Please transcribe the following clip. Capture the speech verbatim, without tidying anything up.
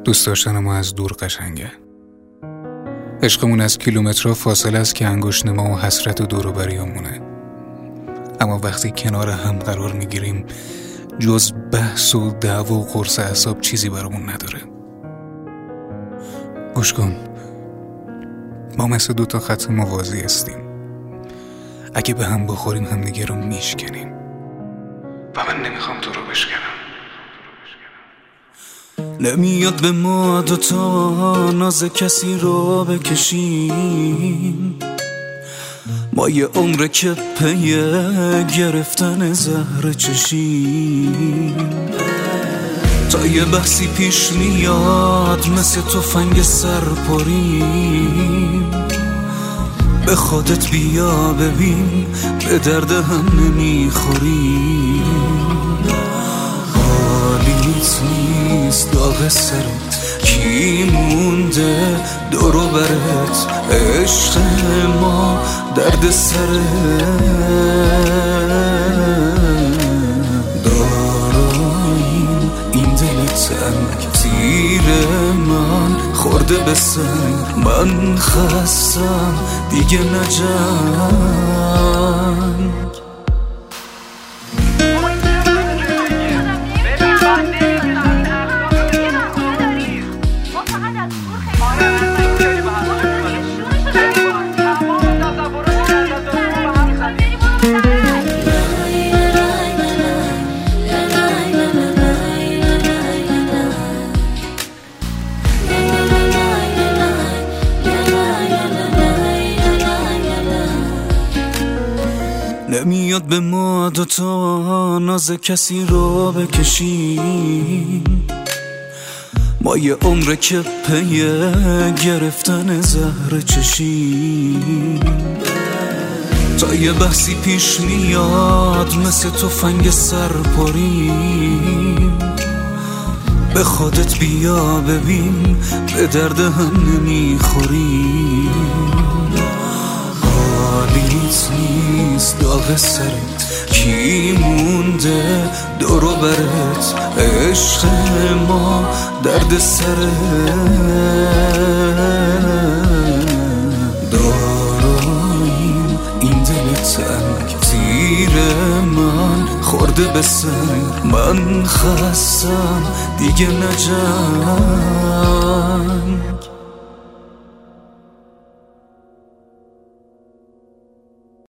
دوست داشتن ما از دور قشنگه. عشقمون از کیلومترها فاصله است که انگشت ما و حسرت و دور و بریامونه. اما وقتی کنار هم قرار میگیریم جز بحث و دعوا و قرص اعصاب چیزی برامون نداره. گوش کن، ما مثل دو تا خط موازی هستیم. اگه به هم بخوریم همدیگه رو میشکنیم و من نمیخوام تو رو بشکنم. نمیاد به ما دوتا ناز کسی رو بکشیم، ما یه عمر که پیه گرفتن زهر چشیم. تا یه بحثی پیش میاد مثل تفنگ سرپاریم، به خودت بیا ببین به درد هم نمیخوریم. حالیت نیست داغ سرت، کی مونده دورو برت، عشق ما درد سرت. دارم این دل تنگ تیر من خورده به سنگ، من خستم دیگه نجنگ. نمیاد به ما دوتا ناز کسی رو بکشیم، ما یه عمر که پیه گرفتن زهر چشیم. تا یه بحثی پیش میاد مثل تفنگ سرپاریم، به خودت بیا ببین به درد هم نمیخوریم. حالیت نیست داغ سرت، کی مونده دورو برت، عشق ما درد سرت. دارم این دل تنگ تیر من خورده به سنگ، من خستم دیگه نجنگ.